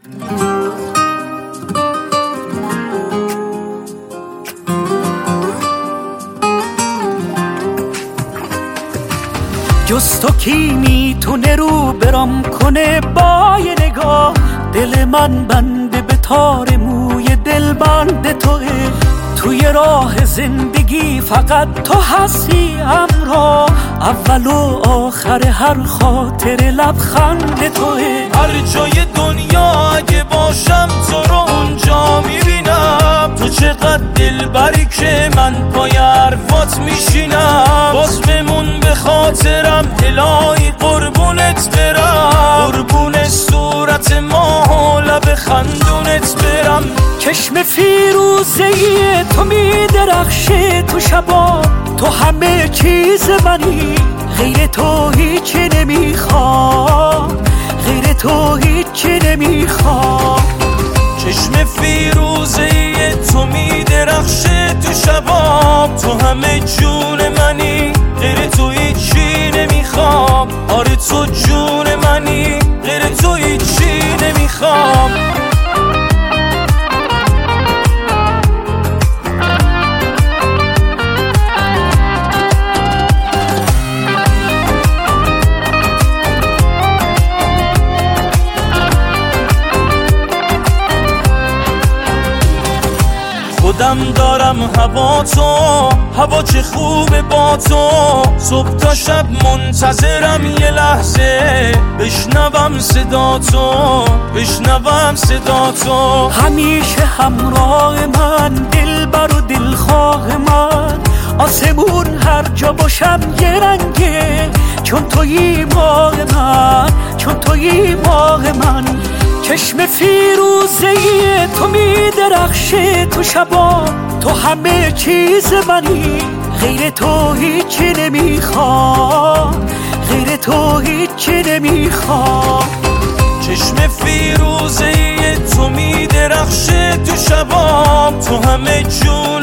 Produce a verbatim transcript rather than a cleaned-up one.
جز تو کی میتونه رو برام کنه با یه نگاه؟ دل من بنده به تار موی دل بند توه. توی راه زندگی فقط تو هستی همراه، اول و آخر هر خاطر لبخند توه. هر جای دنیا اگه باشم تو رو اونجا میبینم، تو چقدر دلبری که من پای حرفات میشینم. باز بمون به خاطرم الهی قربونت برم، قربون صورت ماه و لب خندونت برم. چشم فیروزه‌ای تو میدرخشه تو شبا، تو همه چیز منی، غیر تو هیچی نمیخوام، غیر تو هیچی نمیخوام. چشم فیروزه‌ای تو میدرخشه تو شبام، تو همه جون منی، غیر تو هیچی نمیخوام. آره تو جون منی، غیر تو هیچی نمیخوام. خودم دارم هوا تو، هوا چه خوبه با تو. صبح تا شب منتظرم یه لحظه بشنوم صدا تو، بشنوم صدا تو. همیشه همراه من، دلبر و دلخواه من، آسمون هر جا باشم یه رنگه، چون تویی ماه من، چون تویی ماه من. چشم فیروزه‌ای تو میدرخشه تو شبا، تو همه چیز منی، غیر تو هیچی نمیخوام، غیر تو هیچی نمیخوام. چشم فیروزه‌ای تو میدرخشه تو شبام، تو همه جون